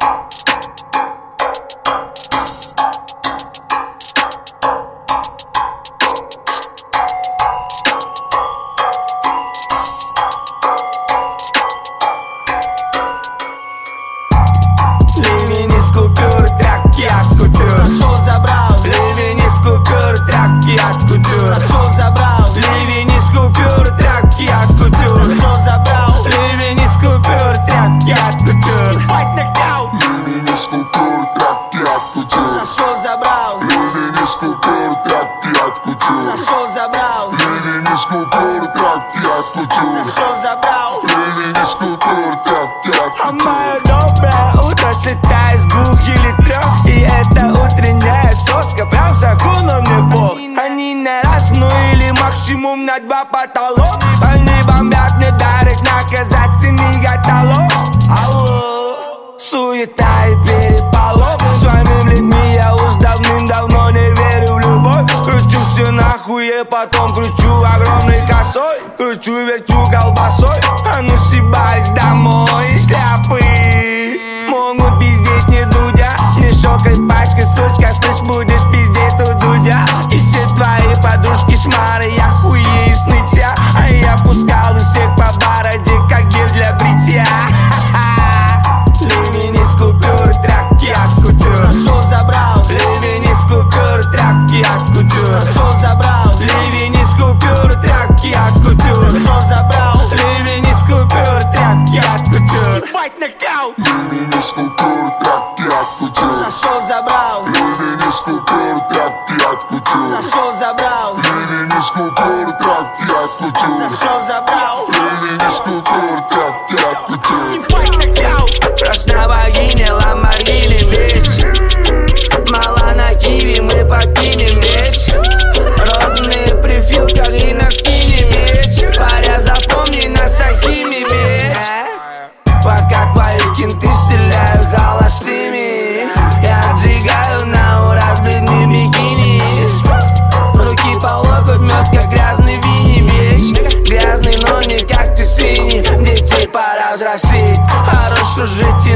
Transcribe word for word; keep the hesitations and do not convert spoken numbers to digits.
Ливень из купюр, тряпки от кутюр. Зашел, забрал. Ливень из купюр, тряпки от кутюр. Зашел, забрал. Ливень из купюр, тряпки от кутюр. Зашел, забрал. Ливень из купюр, тряпки от кутюр. Ебать нокаут. Ливень из купюр, тряпки от кутюр. Зашел, забрал. Ливень из купюр, тряпки от кутюр. Зашел, забрал. Ливень из купюр, тряпки от кутюр. Зашел, забрал. Ливень из купюр, тряпки от А кутюр. мое доброе утро слетает с двух или трех. И это утренняя соска, прям законом мне бог. Они на раз, ну или максимум на два потолок. Они бомбят, мне дарят наказать, цени готов. Алло, суета и переполох. С вами людьми я уж давным-давно не верю в любовь. Кручу все нахуй и потом кручу огромной косой. Кручу, верчу колбасой. А ну съебались домой, шляпы. Могут пиздеть не дудя. Не шокай пачка, сучка, слышь, будешь пиздеть у дудя. И все твои подружки шмары, я хуею с нытья. А я пускал у всех по бороде, как гель для бритья. Ливень из купюр, тряпки от кутюр. Зашел, забрал. Ливень из купюр, тряпки от кутюр. Зашел, забрал. Ливень из купюр, тряпки от кутюр. Зашел, забрал. Ливень из купюр, тряпки от кутюр. Ебать нокаут. Ливень из купюр, тряпки от кутюр. Зашел, забрал. Ливень из купюр, тряпки от кутюр. Зашел, забрал. Ливень из купюр, тряпки от кутюр. Зашел, забрал. Ливень из купюр, тряпки от кутюр. Ебать нокаут. Красная богиня, Ламборгини, веч. Мала на киви, мы покинем меч. Родные прифил, как и на скине меч. Паря, запомни нас такими, меч. Пока твои кенты стреляют холостыми, я отжигаю на ура с бледными бикини. Руки по локоть, мед, как грязный вини, веч. Грязный, но не как ты свиньи. Детей пора взрослеть, хорошо жить